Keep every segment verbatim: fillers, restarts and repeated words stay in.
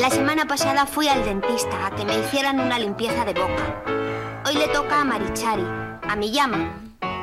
La semana pasada fui al dentista a que me hicieran una limpieza de boca. Hoy le toca a Marichari, a mi llama.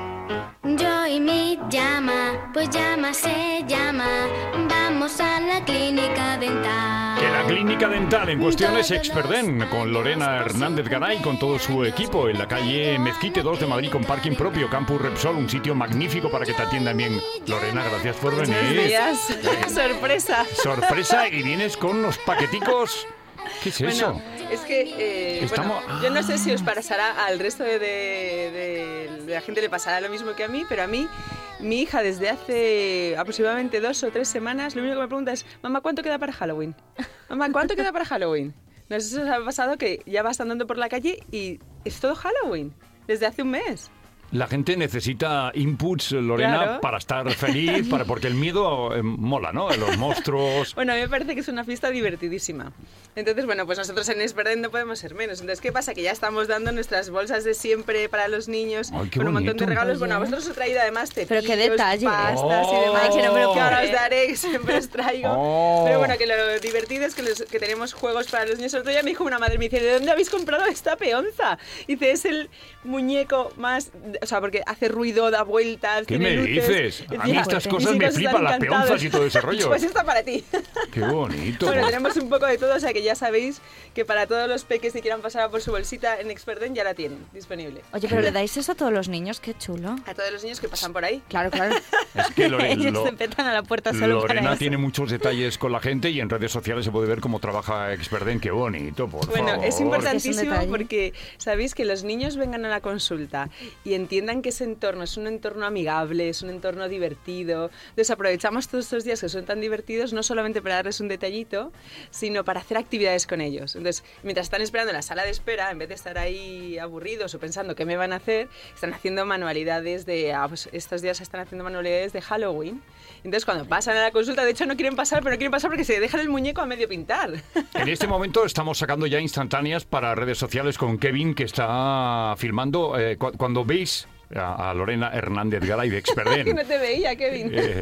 Yo y mi llama, pues llama se llama. Vamos a la clínica dental. Que la clínica dental en cuestión es Experdent, con Lorena Hernández Garay, con todo su equipo, en la calle Mezquite dos de Madrid, con parking propio, Campus Repsol, un sitio magnífico para que te atiendan bien. Lorena, gracias por venir. Buenos días. Sorpresa. Sorpresa, y vienes con los paqueticos. ¿Qué es eso? Bueno, es que, eh, Estamos... bueno, yo no sé si os pasará al resto de, de, de, de la gente le pasará lo mismo que a mí, pero a mí, mi hija desde hace aproximadamente dos o tres semanas, lo único que me pregunta es, mamá, ¿cuánto queda para Halloween? Mamá, ¿cuánto queda para Halloween? No sé si os ha pasado que ya vas andando por la calle y es todo Halloween, desde hace un mes. La gente necesita inputs, Lorena, Claro. para estar feliz, para, porque el miedo eh, mola, ¿no? Los monstruos... Bueno, a mí me parece que es una fiesta divertidísima. Entonces, bueno, pues nosotros en Experdent no podemos ser menos. Entonces, ¿qué pasa? Que ya estamos dando nuestras bolsas de siempre para los niños, Ay, qué con un montón de bonito. regalos. Oye. Bueno, a vosotros os he traído además cepillos, Pero qué detalle. pastas y Oh. demás. Ay, que no me lo que ahora puedo os daré, que siempre os traigo. Oh. Pero bueno, que lo divertido es que, los- que tenemos juegos para los niños. El otro día me dijo una madre, me dice, ¿de dónde habéis comprado esta peonza? Dice, es el muñeco más... O sea, porque hace ruido, da vueltas, ¿Qué tiene me luces. dices? A mí Decía, estas mis cosas me hijos flipan, están las encantados. peonzas y todo ese rollo. Pues está para ti. Qué bonito. Bueno, tenemos un poco de todo, o sea que ya sabéis que para todos los peques que quieran pasar por su bolsita en Experdent ya la tienen disponible. Oye, pero le dais eso a todos los niños, qué chulo. A todos los niños que pasan por ahí. Claro, claro. Es que Lore- Ellos lo- se petan a la puerta solo para Lorena eso. tiene muchos detalles con la gente y en redes sociales se puede ver cómo trabaja Experdent. Qué bonito, por Bueno, favor. es importantísimo detalle. porque sabéis que los niños vengan a la consulta y entiendan que ese entorno es un entorno amigable, es un entorno divertido. Entonces aprovechamos todos estos días que son tan divertidos no solamente para darles un detallito, sino para hacer actividades con ellos. Entonces, mientras están esperando en la sala de espera, en vez de estar ahí aburridos o pensando qué me van a hacer, están haciendo manualidades de... ah, pues estos días están haciendo manualidades de Halloween. Entonces, cuando pasan a la consulta, de hecho no quieren pasar, pero no quieren pasar porque se dejan el muñeco a medio pintar. En este momento estamos sacando ya instantáneas para redes sociales con Kevin, que está filmando. Eh, cu- cuando veis a, a Lorena Hernández Garay de Que Experdent, no te veía, Kevin. eh,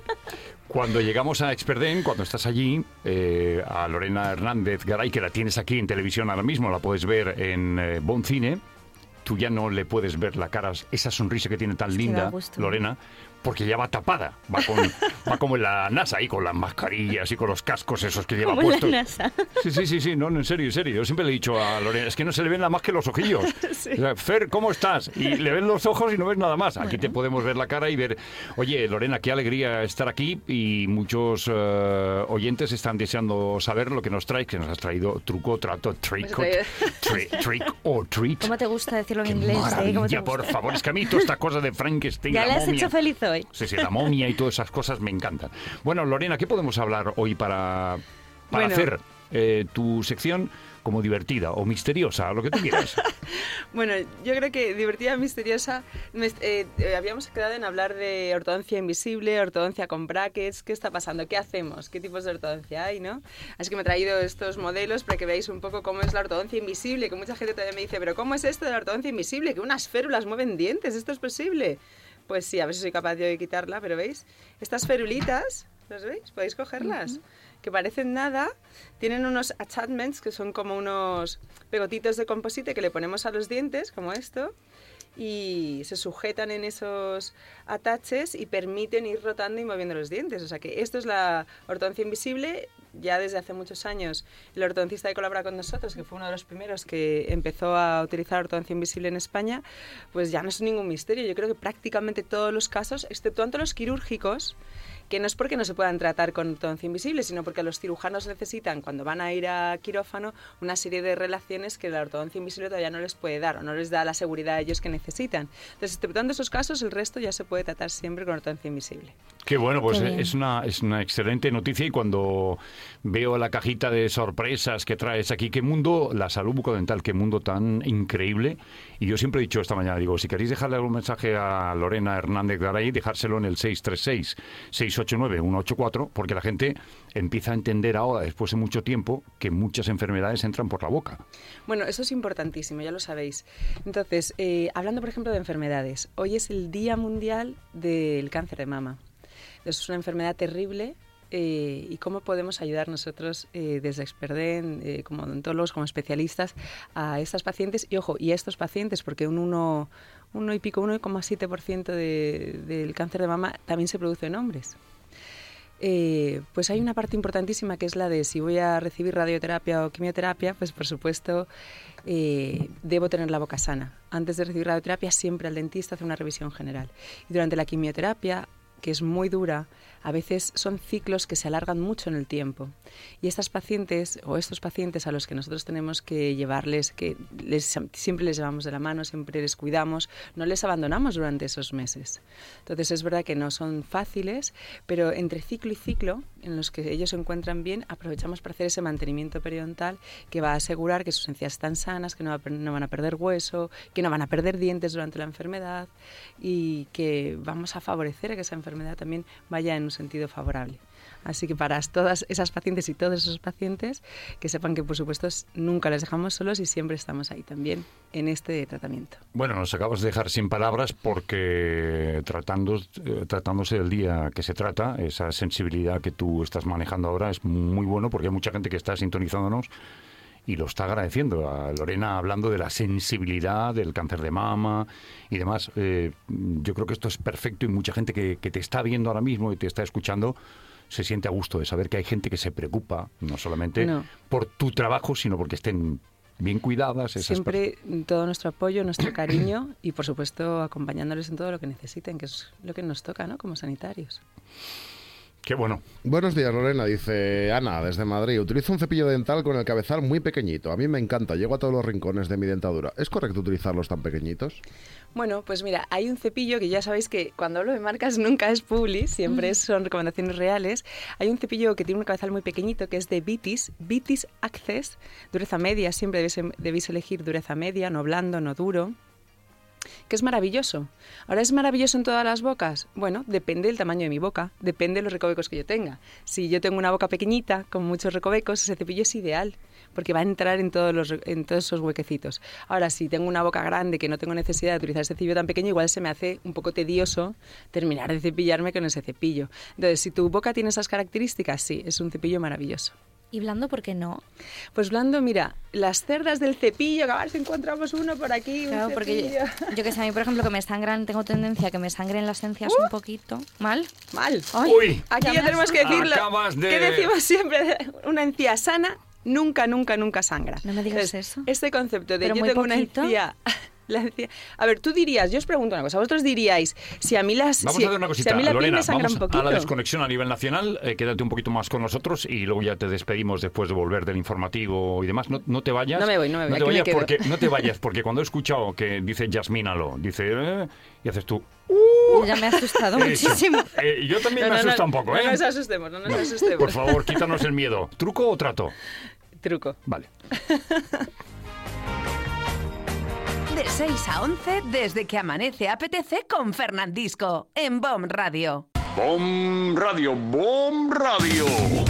cuando llegamos a Experdent, cuando estás allí, eh, a Lorena Hernández Garay, que la tienes aquí en televisión ahora mismo, la puedes ver en eh, Bon Cine, tú ya no le puedes ver la cara, esa sonrisa que tiene tan que da linda, gusto. Lorena, porque ya va tapada, va, con, va como en la NASA, ahí con las mascarillas y con los cascos esos que lleva Como en la puestos. NASA. Sí, sí, sí, sí, no, no, en serio, en serio. Yo siempre le he dicho a Lorena, es que no se le ven nada más que los ojillos. O sea, Fer, ¿cómo estás? Y le ven los ojos y no ves nada más. Aquí te podemos ver la cara y ver, oye, Lorena, qué alegría estar aquí, y muchos eh, oyentes están deseando saber lo que nos traes, que nos has traído truco, trato, trick, Pues he or, tri- trick or treat. ¿Cómo te gusta decirlo en Qué inglés? eh? ¿Cómo te maravilla, gusta? por favor, es que a mí toda esta cosa de Frankenstein, ¿Ya la le has momia... hecho feliz hoy? Sí, sí, la momia y todas esas cosas me encantan. Bueno, Lorena, ¿qué podemos hablar hoy para, para Bueno. hacer eh, tu sección como divertida o misteriosa, lo que tú quieras? Bueno, yo creo que divertida, misteriosa. me- eh, eh, habíamos quedado en hablar de ortodoncia invisible, ortodoncia con brackets. ¿Qué está pasando? ¿Qué hacemos? ¿Qué tipos de ortodoncia hay, no? Así que me he traído estos modelos para que veáis un poco cómo es la ortodoncia invisible, que mucha gente todavía me dice, pero ¿cómo es esto de la ortodoncia invisible? Que unas férulas mueven dientes, ¿esto es posible? Pues sí, a ver si soy capaz yo de quitarla, pero ¿veis? Estas ferulitas, ¿las veis? ¿Podéis cogerlas? Que parecen nada, tienen unos attachments que son como unos pegotitos de composite que le ponemos a los dientes, como esto, y se sujetan en esos ataches y permiten ir rotando y moviendo los dientes. O sea que esto es la ortodoncia invisible. Ya desde hace muchos años el ortodoncista que colabora con nosotros, que fue uno de los primeros que empezó a utilizar ortodoncia invisible en España, pues ya no es ningún misterio. Yo creo que prácticamente todos los casos, exceptuando los quirúrgicos, que no es porque no se puedan tratar con ortodoncia invisible, sino porque los cirujanos necesitan, cuando van a ir a quirófano, una serie de relaciones que la ortodoncia invisible todavía no les puede dar o no les da la seguridad a ellos que necesitan. Entonces, exceptuando esos casos, el resto ya se puede tratar siempre con ortodoncia invisible. Qué bueno, pues Qué bien. es una, es una excelente noticia, y cuando veo la cajita de sorpresas que traes aquí, qué mundo, la salud bucodental, qué mundo tan increíble. Y yo siempre he dicho esta mañana, digo, si queréis dejarle algún mensaje a Lorena Hernández Garay, dejárselo en el seis tres seis, seis ocho nueve, uno ocho cuatro, porque la gente empieza a entender ahora, después de mucho tiempo, que muchas enfermedades entran por la boca. Bueno, eso es importantísimo, ya lo sabéis. Entonces, eh, hablando por ejemplo de enfermedades, hoy es el Día Mundial del Cáncer de Mama. Es una enfermedad terrible eh, y cómo podemos ayudar nosotros eh, desde Experden, eh, como odontólogos, como especialistas, a estas pacientes y, ojo, y a estos pacientes, porque un uno, uno y pico, uno coma siete por ciento de, del cáncer de mama también se produce en hombres. Eh, pues hay una parte importantísima que es la de si voy a recibir radioterapia o quimioterapia, pues por supuesto eh, debo tener la boca sana. Antes de recibir radioterapia siempre al dentista hace una revisión general. Y durante la quimioterapia, que es muy dura, a veces son ciclos que se alargan mucho en el tiempo. Y estas pacientes, o estos pacientes a los que nosotros tenemos que llevarles, que les, siempre les llevamos de la mano, siempre les cuidamos, no les abandonamos durante esos meses. Entonces es verdad que no son fáciles, pero entre ciclo y ciclo, en los que ellos se encuentran bien, aprovechamos para hacer ese mantenimiento periodontal que va a asegurar que sus encías están sanas, que no, va a, no van a perder hueso, que no van a perder dientes durante la enfermedad y que vamos a favorecer que esa enfermedad también vaya en un sentido favorable. Así que para todas esas pacientes y todos esos pacientes, que sepan que por supuesto nunca les dejamos solos y siempre estamos ahí también en este tratamiento. Bueno, nos acabas de dejar sin palabras porque tratando, eh, tratándose del día que se trata, esa sensibilidad que tú estás manejando ahora es muy bueno porque hay mucha gente que está sintonizándonos y lo está agradeciendo. A Lorena hablando de la sensibilidad del cáncer de mama y demás. Eh, yo creo que esto es perfecto y mucha gente que, que te está viendo ahora mismo y te está escuchando se siente a gusto de saber que hay gente que se preocupa, no solamente no. por tu trabajo, sino porque estén bien cuidadas. Esas Siempre personas. Todo nuestro apoyo, nuestro cariño y, por supuesto, acompañándoles en todo lo que necesiten, que es lo que nos toca, ¿no?, como sanitarios. Qué bueno. Buenos días, Lorena, dice Ana, desde Madrid. Utilizo un cepillo dental con el cabezal muy pequeñito. A mí me encanta, llego a todos los rincones de mi dentadura. ¿Es correcto utilizarlos tan pequeñitos? Bueno, pues mira, hay un cepillo que ya sabéis que cuando hablo de marcas nunca es publi, siempre son recomendaciones reales. Hay un cepillo que tiene un cabezal muy pequeñito que es de Vitis, Vitis Access, dureza media, siempre debéis, debéis elegir dureza media, no blando, no duro, que es maravilloso. ¿Ahora es maravilloso en todas las bocas? Bueno, depende del tamaño de mi boca, depende de los recovecos que yo tenga. Si yo tengo una boca pequeñita, con muchos recovecos, ese cepillo es ideal, porque va a entrar en todos, los, en todos esos huequecitos. Ahora, si tengo una boca grande que no tengo necesidad de utilizar ese cepillo tan pequeño, igual se me hace un poco tedioso terminar de cepillarme con ese cepillo. Entonces, si tu boca tiene esas características, sí, es un cepillo maravilloso. ¿Y blando por qué no? Pues blando, mira, las cerdas del cepillo, que a ver si encontramos uno por aquí. Claro, un porque yo, yo que sé, a mí, por ejemplo, que me sangran, tengo tendencia a que me sangren las encías uh, un poquito. ¿Mal? Mal. Ay, Uy. Aquí ya, ya tenemos que decirlo. Acabas de... ¿Qué decimos siempre? Una encía sana nunca, nunca, nunca sangra. No me digas Entonces, eso. Este concepto de Pero yo tengo poquito. una encía... La encía... A ver, tú dirías, yo os pregunto una cosa, vosotros diríais, si a mí las Vamos si, a hacer una cosita, si a mí la Lorena, piel me sangra vamos un poquito. a la desconexión a nivel nacional, eh, quédate un poquito más con nosotros y luego ya te despedimos después de volver del informativo y demás. No, no te vayas. No me voy, no me voy, no te aquí vayas me quedo. porque No te vayas, porque cuando he escuchado que dice Yasmínalo, dice, eh, y haces tú... Uh, ya me ha asustado muchísimo. Eh, yo también no, me no, asusta no, un poco, ¿eh? No nos asustemos, no nos no, asustemos. Por favor, quítanos el miedo. ¿Truco o trato? Truco. Vale. De seis a once, desde que amanece apetece con Fernandisco, en B O M Radio. B O M Radio, B O M Radio.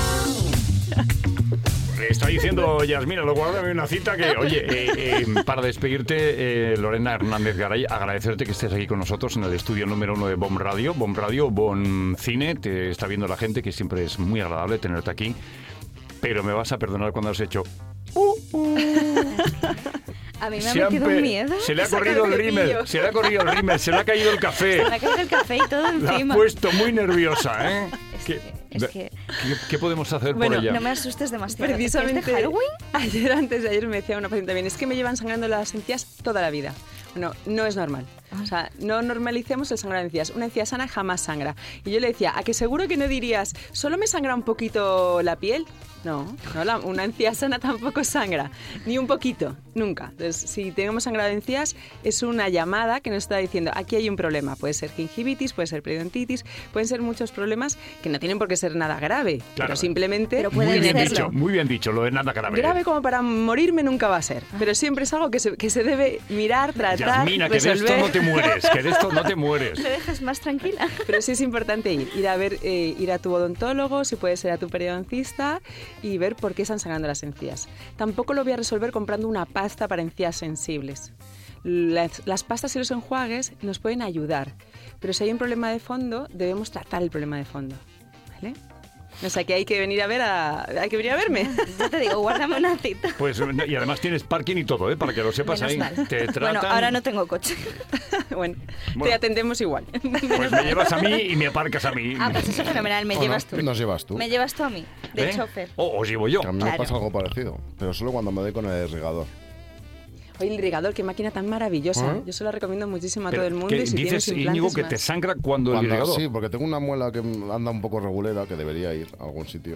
Está diciendo Yasmina, lo guárdame una cita que, oye, eh, eh, para despedirte, eh, Lorena Hernández Garay, agradecerte que estés aquí con nosotros en el estudio número uno de B O M Radio, B O M Radio, B O M Cine, te está viendo la gente, que siempre es muy agradable tenerte aquí, pero me vas a perdonar cuando has hecho... Uh, uh. A mí me ha Siempre metido un miedo. Se le ha corrido el rímel, se le ha corrido el rímel, se le ha caído el café. Se le ha caído el café y todo La encima. has puesto muy nerviosa, ¿eh? Es ¿Qué, que, es que... ¿qué, qué podemos hacer Bueno, por ella? No me asustes demasiado. Precisamente ¿Es de Halloween? ayer, antes de ayer, me decía una paciente también, es que me llevan sangrando las encías toda la vida. Bueno, no es normal. O sea, no normalicemos el sangrar de encías. Una encía sana jamás sangra. Y yo le decía, ¿a que seguro que no dirías, solo me sangra un poquito la piel? No, no la, una encía sana tampoco sangra, ni un poquito, nunca. Entonces, si tenemos sangrado de encías, es una llamada que nos está diciendo, aquí hay un problema. Puede ser gingivitis, puede ser periodontitis, pueden ser muchos problemas que no tienen por qué ser nada grave, Claro. pero simplemente Pero Muy pueden bien serlo. dicho, muy bien dicho, lo de nada grave. grave como para morirme nunca va a ser, pero siempre es algo que se, que se debe mirar, tratar, Yasmina, que de resolver. esto no te mueres, que de esto no te mueres. ¿Me dejas más tranquila? Pero sí es importante ir, ir a ver, eh, ir a tu odontólogo, si puede ser a tu periodoncista, y ver por qué están sangrando las encías. Tampoco lo voy a resolver comprando una pasta para encías sensibles. Las, las pastas y los enjuagues nos pueden ayudar, pero si hay un problema de fondo, debemos tratar el problema de fondo, ¿vale? O sea que hay que venir a ver a, hay que venir a verme. Yo te digo, guárdame una cita. Pues, y además tienes parking y todo, ¿eh? Para que lo sepas. Menos ahí. mal. Te tratan... Bueno, ahora no tengo coche. Bueno, Bueno. te atendemos igual. Pues me llevas a mí y me aparcas a mí. Ah, pues eso es fenomenal, me ¿O no? llevas tú. Nos llevas tú. Me llevas tú a mí, de ¿Eh? chofer. O os llevo yo. A mí me Claro. pasa algo parecido, pero solo cuando me doy con el irrigador. Oye, el irrigador, qué máquina tan maravillosa. ¿Ah? Yo se la recomiendo muchísimo a Pero todo el mundo. que Y si dices, tienes implantes Íñigo, que más. te sangra cuando, el Cuando- irrigador. sí, porque tengo una muela que anda un poco regulera, que debería ir a algún sitio.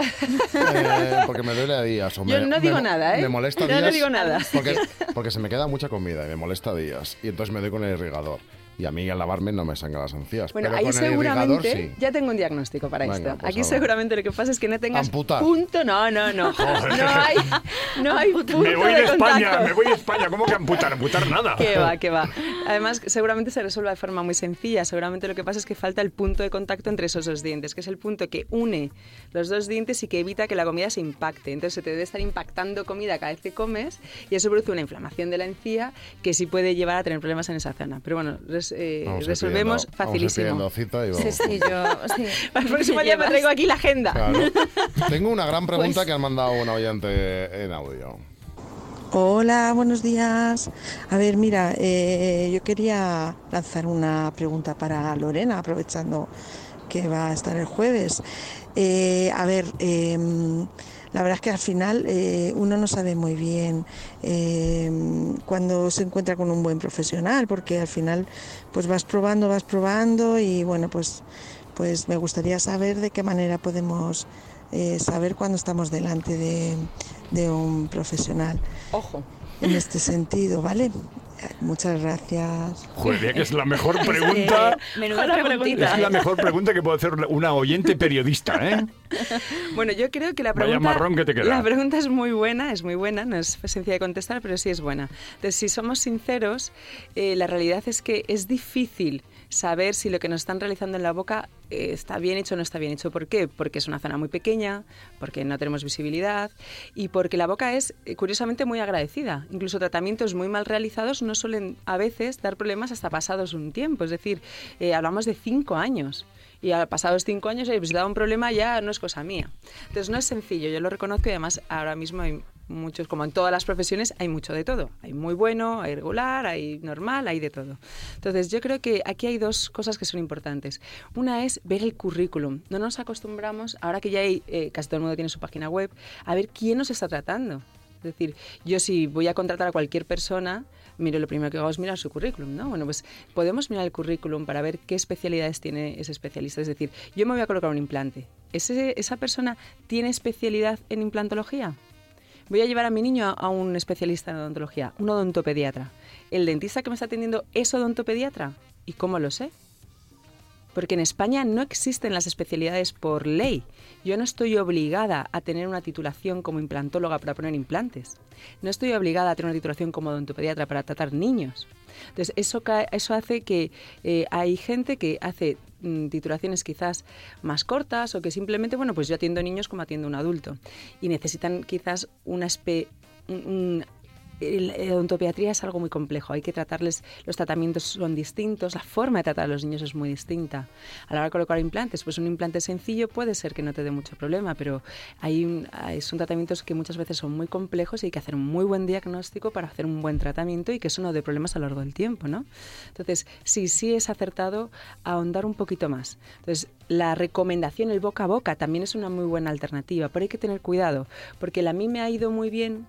Eh, porque me duele a días. O Yo me- no me digo mo- nada, ¿eh? Me molesta Yo no días. digo nada. Porque, porque se me queda mucha comida y me molesta días. Y entonces me doy con el irrigador. Y a mí al lavarme no me sangra las encías. Bueno, pero ahí con el irrigador seguramente sí. ya tengo un diagnóstico para Venga, esto. pues Aquí ahora. seguramente lo que pasa es que no tengas Amputar. punto. No, no, no. No hay, no hay punto Me voy de de España, contacto. me voy de España. ¿Cómo que amputar? Amputar nada. Que va, que va. Además, seguramente se resuelve de forma muy sencilla. Seguramente lo que pasa es que falta el punto de contacto entre esos dos dientes, que es el punto que une los dos dientes y que evita que la comida se impacte. Entonces, se te debe estar impactando comida cada vez que comes y eso produce una inflamación de la encía que sí puede llevar a tener problemas en esa zona. Pero bueno, res- eh, Vamos a ir resolvemos pidiendo- vamos a ir facilísimo. pidiendo cita y Sí, vamos. sí, yo... Sí. Para el próximo Me día me llevas. traigo aquí la agenda. Claro. Tengo una gran pregunta Pues- que han mandado una oyente en audio. Hola, buenos días. A ver, mira, eh, yo quería lanzar una pregunta para Lorena, aprovechando que va a estar el jueves. Eh, a ver, eh, la verdad es que al final eh, uno no sabe muy bien eh, cuando se encuentra con un buen profesional, porque al final pues vas probando, vas probando y bueno, pues, pues me gustaría saber de qué manera podemos eh, saber cuando estamos delante de, de un profesional Ojo. en este sentido, ¿vale? Muchas gracias. Joder, mira que es la mejor pregunta. Eh, menuda Ojalá preguntita. Es la mejor pregunta que puede hacer una oyente periodista, ¿eh? Bueno, yo creo que la Vaya pregunta, marrón que te queda. la pregunta es muy buena, es muy buena, no es sencilla de contestar, pero sí es buena. Entonces, si somos sinceros, eh, la realidad es que es difícil saber si lo que nos están realizando en la boca eh, está bien hecho o no está bien hecho. ¿Por qué? Porque es una zona muy pequeña, porque no tenemos visibilidad y porque la boca es, eh, curiosamente, muy agradecida. Incluso tratamientos muy mal realizados no suelen a veces dar problemas hasta pasados un tiempo. Es decir, eh, hablamos de cinco años. Y a pasados cinco años, oye, pues si da un problema ya no es cosa mía. Entonces no es sencillo, yo lo reconozco y además ahora mismo hay muchos, como en todas las profesiones, hay mucho de todo. Hay muy bueno, hay regular, hay normal, hay de todo. Entonces yo creo que aquí hay dos cosas que son importantes. Una es ver el currículum. No nos acostumbramos, ahora que ya hay, eh, casi todo el mundo tiene su página web, a ver quién nos está tratando. Es decir, yo si voy a contratar a cualquier persona, miro, lo primero que hago es mirar su currículum, ¿no? Bueno, pues podemos mirar el currículum para ver qué especialidades tiene ese especialista. Es decir, yo me voy a colocar un implante. ¿Ese, ¿Esa persona tiene especialidad en implantología? Voy a llevar a mi niño a, a un especialista en odontología, un odontopediatra. ¿El dentista que me está atendiendo es odontopediatra? ¿Y cómo lo sé? Porque en España no existen las especialidades por ley. Yo no estoy obligada a tener una titulación como implantóloga para poner implantes. No estoy obligada a tener una titulación como odontopediatra para tratar niños. Entonces, eso, ca- eso hace que eh, hay gente que hace mm, titulaciones quizás más cortas o que simplemente, bueno, pues yo atiendo niños como atiendo un adulto. Y necesitan quizás una espe- un, un el- la odontopediatría es algo muy complejo, hay que tratarles, los tratamientos son distintos, la forma de tratar a los niños es muy distinta. A la hora de colocar implantes, pues un implante sencillo puede ser que no te dé mucho problema, pero hay, un- hay- son tratamientos que muchas veces son muy complejos y hay que hacer un muy buen diagnóstico para hacer un buen tratamiento y que eso no dé problemas a lo largo del tiempo, ¿no? Entonces, sí, sí es acertado ahondar un poquito más. Entonces, la recomendación, el boca a boca, también es una muy buena alternativa, pero hay que tener cuidado, porque a mí me ha ido muy bien.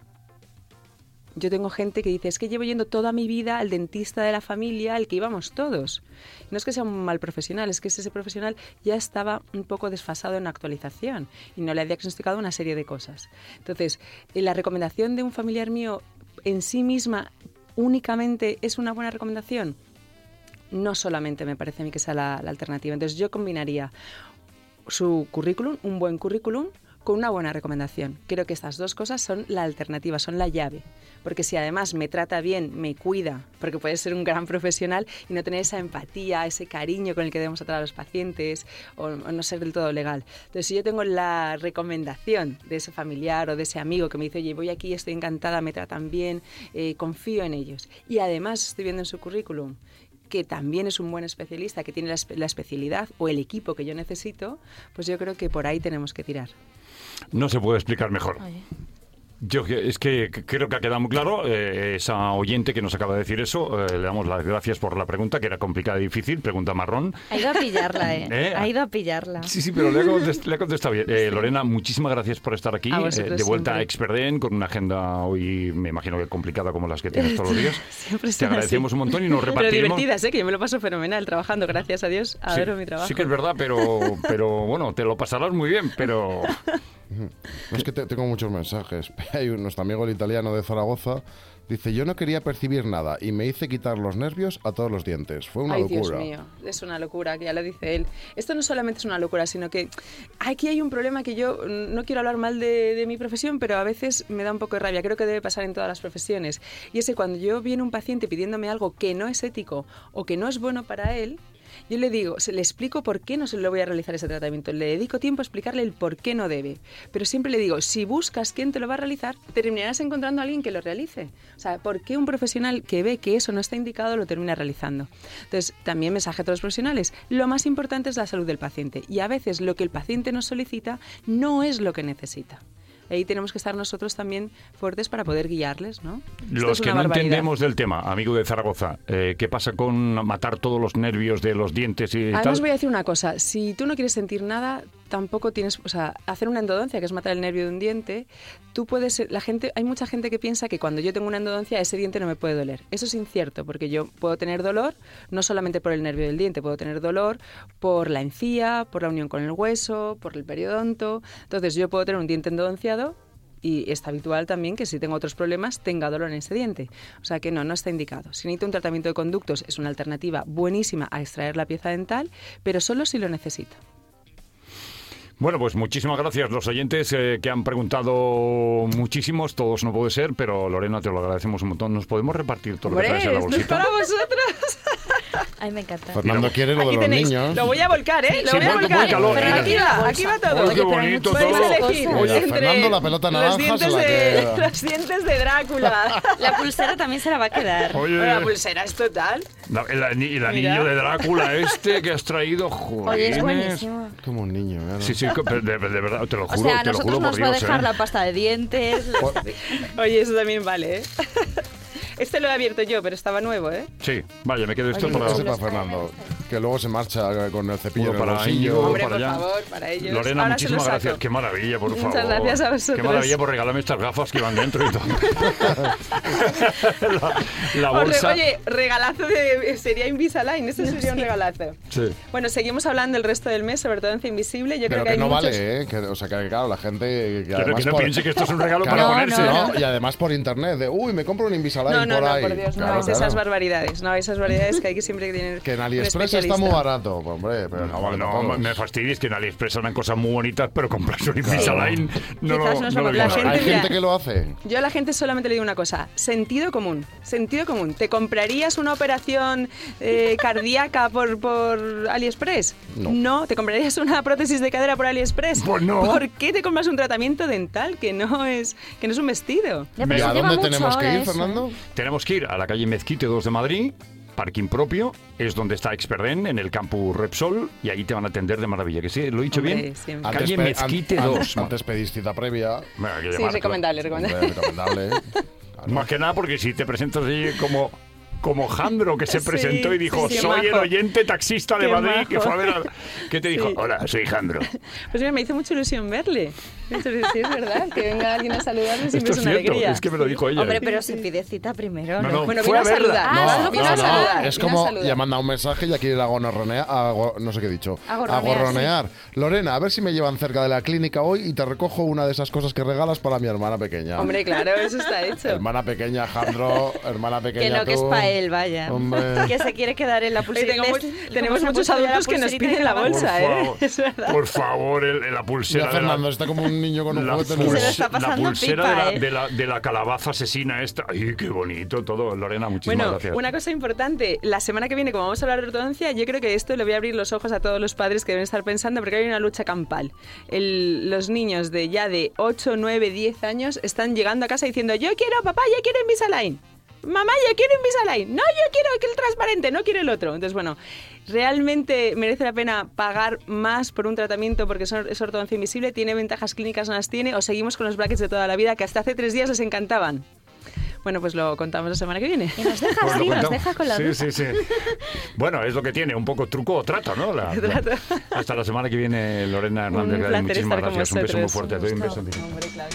Yo tengo gente que dice, es que llevo yendo toda mi vida al dentista de la familia, al que íbamos todos. No es que sea un mal profesional, es que ese profesional ya estaba un poco desfasado en actualización y no le ha diagnosticado una serie de cosas. Entonces, la recomendación de un familiar mío en sí misma únicamente es una buena recomendación. No solamente me parece a mí que sea la, la alternativa. Entonces, yo combinaría su currículum, un buen currículum, con una buena recomendación. Creo que estas dos cosas son la alternativa, son la llave. Porque si además me trata bien, me cuida, porque puede ser un gran profesional y no tener esa empatía, ese cariño con el que debemos tratar a los pacientes o, o no ser del todo legal. Entonces, si yo tengo la recomendación de ese familiar o de ese amigo que me dice, oye, voy aquí, estoy encantada, me tratan bien, eh, confío en ellos y además estoy viendo en su currículum que también es un buen especialista, que tiene la, espe- la especialidad o el equipo que yo necesito, pues yo creo que por ahí tenemos que tirar. No se puede explicar mejor. Oye. Yo que- es que c- creo que ha quedado muy claro. Eh, esa oyente que nos acaba de decir eso, eh, le damos las gracias por la pregunta, que era complicada y difícil, pregunta marrón. Ha ido a pillarla, ¿eh? ¿Eh? Ha ido a pillarla. Sí, sí, pero le ha contest- le ha contestado bien. Eh, Lorena, muchísimas gracias por estar aquí. A eh, vosotros de vuelta siempre. a Experden, con una agenda hoy, me imagino que complicada como las que tienes todos los días. Siempre Te son agradecemos así. un montón y nos Pero repartiremos. divertidas, ¿eh? Que yo me lo paso fenomenal trabajando, gracias a Dios. Adoro sí, mi trabajo. sí que es verdad, pero, pero bueno, te lo pasarás muy bien, pero... No, es que te- tengo muchos mensajes. Hay un, nuestro amigo el italiano de Zaragoza dice, yo no quería percibir nada y me hice quitar los nervios a todos los dientes. Fue una Ay, locura. Dios mío, es una locura, que ya lo dice él. Esto no solamente es una locura, sino que aquí hay un problema que yo mm, no quiero hablar mal de, de mi profesión, pero a veces me da un poco de rabia. Creo que debe pasar en todas las profesiones. Y es que cuando yo viene un paciente pidiéndome algo que no es ético o que no es bueno para él, yo le digo, se le explico por qué no se le voy a realizar ese tratamiento. Le dedico tiempo a explicarle el por qué no debe. Pero siempre le digo, si buscas quién te lo va a realizar, terminarás encontrando a alguien que lo realice. O sea, ¿por qué un profesional que ve que eso no está indicado lo termina realizando? Entonces, también mensaje a todos los profesionales. Lo más importante es la salud del paciente. Y a veces lo que el paciente nos solicita no es lo que necesita. Ahí tenemos que estar nosotros también fuertes para poder guiarles, ¿no? Esto Los es que una no barbaridad. entendemos del tema, amigo de Zaragoza, eh, ¿qué pasa con matar todos los nervios de los dientes y Además tal? voy a decir una cosa, si tú no quieres sentir nada, tampoco tienes, o sea, hacer una endodoncia, que es matar el nervio de un diente, tú puedes, la gente, hay mucha gente que piensa que cuando yo tengo una endodoncia ese diente no me puede doler. Eso es incierto, porque yo puedo tener dolor no solamente por el nervio del diente, puedo tener dolor por la encía, por la unión con el hueso, por el periodonto. Entonces yo puedo tener un diente endodonciado y es habitual también que si tengo otros problemas tenga dolor en ese diente. O sea que no, no está indicado. Si necesito un tratamiento de conductos es una alternativa buenísima a extraer la pieza dental, pero solo si lo necesito. Bueno, pues muchísimas gracias. Los oyentes eh, que han preguntado muchísimos, todos no puede ser, pero Lorena, te lo agradecemos un montón. ¿Nos podemos repartir todo lo que ¡Hombre, traes en la esto es bolsita? para vosotros! Ay, me encanta. Fernando Mira, quiere lo de Aquí los tenéis, niños. lo voy a volcar, ¿eh? Lo Sí, voy a vuelca, volcar. vuélcalo, Pero mira. aquí va, aquí va todo. Oye, qué bonito Podéis todo. elegir Oye, entre Fernando, la pelota naranja los dientes, se la de, queda. los dientes de Drácula. La pulsera también se la va a quedar. Oye, Bueno, la pulsera es total. la- el, ani- el Mira. anillo de Drácula este que has traído, Oye, es jolines. buenísimo. Como un niño, ¿eh? Sí, sí, de, de- de verdad, te lo O juro, sea, a te lo nosotros juro nos por va a Dios, dejar ¿eh? la pasta de dientes. los- Oye, eso también vale, ¿eh? Este lo he abierto yo, pero estaba nuevo, ¿eh? Sí, vaya, me quedo esto Oye, para... ese para Fernando, que luego se marcha con el cepillo Uno en el para bolsillo. Íñigo, Hombre, para por allá. favor, para ellos. Lorena, Ahora se muchísimas los saco. gracias. Qué maravilla, por Muchas favor. gracias a vosotros. Qué maravilla por regalarme estas gafas que van dentro y todo. la, la Os re- bolsa... Oye, regalazo de... Sería Invisalign, ese sería un regalazo. Sí. Bueno, seguimos hablando el resto del mes sobre ortodoncia invisible. Yo Pero creo que, que hay no muchos... vale, ¿eh? Que, o sea, que claro, la gente... Que Quiero además que no por- piense que esto es un regalo Claro, para No, ponerse. no, No, y además por internet, de uy, me compro un Invisalign No, no, por no, ahí. por Dios, no Claro, hagáis esas claro. barbaridades. No hagáis esas barbaridades que hay que siempre tener Que en un AliExpress está especialista. muy barato, hombre, pero no, No, vale no, para todos. me fastidies que en AliExpress eran cosas muy bonitas, pero comprarse un Invisalign no, Quizás lo- no es no lo lo más digo. gente Hay mira, gente que lo hace. Yo a la gente solamente le digo una cosa, sentido común, sentido común. ¿Te comprarías una operación eh, cardíaca por, por AliExpress? No. ¿Te comprarías una prótesis de cadera por AliExpress? Pues no. ¿Por qué te compras un tratamiento dental que no es, que no es un vestido? Ya, ¿Y pero a se lleva dónde mucho tenemos que ahora ir, eso, ¿eh? Fernando? Tenemos que ir a la calle Mezquite dos de Madrid, parking propio, es donde está Experden, en el campus Repsol, y ahí te van a atender de maravilla. ¿Que sí? ¿Lo he dicho Hombre, bien? siempre. Calle pe- Mezquite an- dos. Antes pedís cita previa. Bueno, hay que Sí, llamar, recomendable, recomendable. Hombre, recomendable. Claro. Más que nada porque si te presentas allí como... Como Jandro, que se Sí, presentó y dijo, sí, sí, soy el majo. oyente taxista de Qué Madrid, majo. que fue a ver a... ¿Qué te dijo? Sí. Hola, soy Jandro. Pues mira, me hizo mucha ilusión verle. Entonces, sí, es verdad, que venga alguien a saludarme siempre Esto es es una cierto, alegría. es que me lo dijo ella. Hombre, pero se pide cita primero. No, ¿no? no, Bueno, fue vino a a verla. saludar. Ah, No, solo vino no, a no, saludar. es vino a como saludar. ya manda un mensaje y aquí ir a gonorronear, a go- no sé qué he dicho, A gorronear, gorronear. Lorena, a ver si me llevan cerca de la clínica hoy y te recojo una de esas cosas que regalas para mi hermana pequeña. Hombre, claro, eso está hecho. Hermana pequeña, Jandro, hermana pequeña Que no, que es tú. para él, vaya. Hombre. Que se quiere quedar en la Oye, pulsera. tengo ¿Ves? mu- ¿Cómo tenemos se ha muchos puesto ya adultos que nos pulserita piden y la va? Por bolsa, ¿eh? favor, Es verdad. por favor, el- la pulsera Mira, de la- Fernando, está como un niño con un la, juguete Se lo nuevo. está la pasando pulsera pipa, de, la, ¿eh? de, la, de la calabaza asesina esta. Ay, qué bonito todo. Lorena, muchísimas Bueno, gracias. una cosa importante, la semana que viene, como vamos a hablar de ortodoncia, yo creo que esto le voy a abrir los ojos a todos los padres que deben estar pensando, porque hay una lucha campal. El- los niños de ya de ocho, nueve, diez años están llegando a casa diciendo, yo quiero, papá, yo quiero Invisalign. mamá, yo quiero Invisalign. No, yo quiero el transparente, no quiero el otro. Entonces, bueno, realmente merece la pena pagar más por un tratamiento porque es ortodoncia invisible, tiene ventajas clínicas, no las tiene, o seguimos con los brackets de toda la vida que hasta hace tres días les encantaban. Bueno, pues lo contamos la semana que viene. Y nos deja Pues lo así, nos contamos. deja con la Sí, duda. sí, sí. Bueno, es lo que tiene, un poco truco o trato, ¿no? La- la- Trato. hasta la semana que viene, Lorena Hernández. Un placer Muchísimas estar con gracias. Un beso muy vosotros. fuerte. Un Te doy un gusto. beso encima. Hombre, claro.